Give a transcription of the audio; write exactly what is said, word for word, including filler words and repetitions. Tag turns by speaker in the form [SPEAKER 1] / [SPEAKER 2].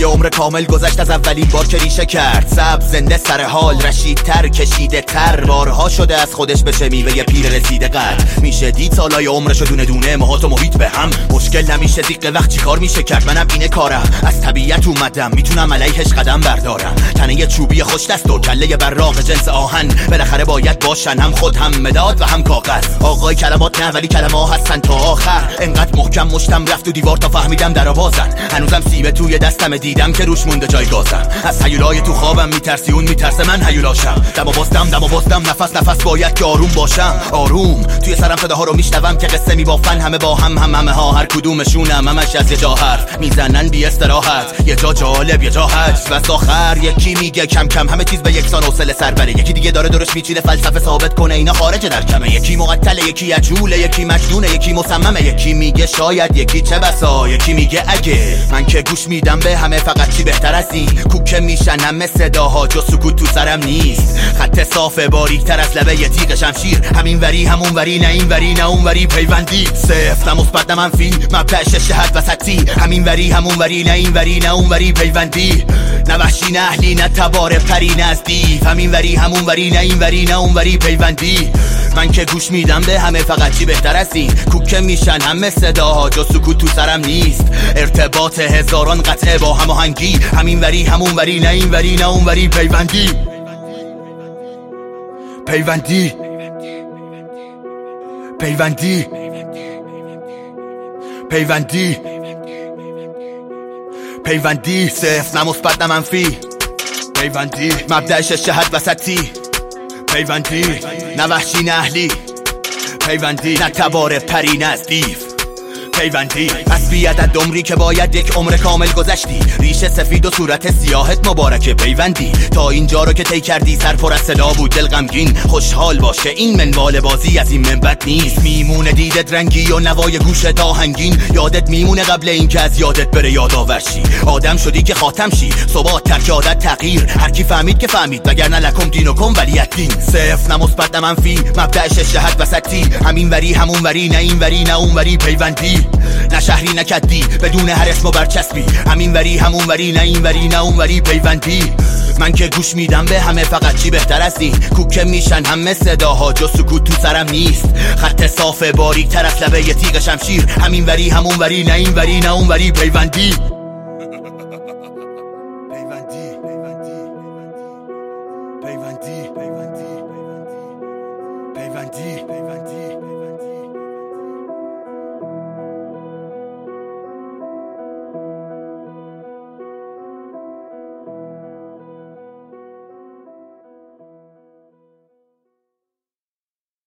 [SPEAKER 1] یه عمر کامل گذشت از اولین بار که ریشه کرد. سبز زنده سر حال، رشیدتر کشیده تر، بارها شده از خودش بشه میوه یه پیر رسیده قد. میشه دید سالای عمرشو دونه دونه موهات و محیط به هم. مشکل نمیشه دیگه وقت چی کار میشه کرد. منم اینه کارم، از طبیعت اومدم میتونم علیهش قدم بردارم. تنه یه چوبی خوش دست و کله براق جنس آهن بالاخره باید باشن، هم خود هم مداد و هم کاغذ. آقای کلمات نه ولی کلمه ها هستن تا آخر. انقدر محکم مشتم رفت و دیوار تا فهمیدم در آوازن. هنوزم سیبه توی دستم دیدم که روش مونده جای گازم. از هیولای تو خوابم میترسی اون میترسه من هیولاشم. دم و بستم دم و بستم نفس نفس باید که آروم باشم. آروم توی سرم صداها رو میشنوم که قصه میبافن همه با هم هم همه ها. هر کدومشونم همش از یه جا حرف میزنن بی استراحت. یه جا جالب یه جا حج بس آخر یکی میگه کم کم همه چیز به یکسان حوصله سر بره. یکی دیگه داره درش میچینه فلسفه ثابت کنه اینا خارج در کمه. یکی معطله یکی عجوله یکی مجنونه یکی مصممه. یکی میگه شاید یکی چه بسا یکی میگه اگه. من که گوش میدم به همه فقط چی بهتر از این. کوکه میشن همه صداها جو سکوت تو سرم نیست. خط صاف باریکتر از لبه یه تیغ شمشیر. همین وری همون وری نه این وری نه اون وری پیوندی. صفر نه مثبت نه منفی مبدأش شهد وسطی. همین وری همون وری نه این وری نه اون وری پیوندی. نه وحشی نه اهلی نه تبار پری نه از دیو. همین وری همون وری نه این وری نه اون وری پیوندی. من که گوش میدم به همه فقط چی بهتر از این. کوکه میشن همه صداها جو سکوت تو سرم نیست. ارتباط هزاران قطعه با هماهنگی. همین وری همون وری نه این وری نه اون وری پیوندی. پیوندی پیوندی پیوندی پیوندی. صفر نه مثبت نه منفی پیوندی. مبدأش شهد وسطی پیوندی. نه وحشی نه اهلی پیوندی. نه تبار پری نه از دیو پیوندی. پس بیادت عمری که باید یک عمر کامل گذشتی. ریشه سفید و صورت سیاهت مبارکه پیوندی. تا اینجا رو که طی کردی سر پر از صدا بود دل غمگین. خوشحال باشه این منوال بازی از این منبت نیست. میمونه دیدت رنگی و نوای گوشت آهنگین. یادت میمونه قبل این که از یادت بره یادآور شی. آدم شدی که خاتم شی ثبات ترک عادت تغییر. هر کی فهمید که فهمید وگرنه لکم دین و کم ولیت دین. صفر نه مثبت نه منفی مبدأش شهد وسطی. همین وری همون وری نه این وری نه اون وری پیوندی. نه شهری نه کدی بدون هر اسم و برچسبی. همین وری همون وری نه این وری نه اون وری پیوندی. من که گوش میدم به همه فقط چی بهتر از این. کوکه میشن همه صداها جو سکوت تو سرم نیست. خط صاف باریکتر از لبه یه تیغ شمشیر. همین وری همون وری نه این وری نه اون وری پیوندی. پیوندی پیوندی پیوندی پیوندی پیوندی پیوندی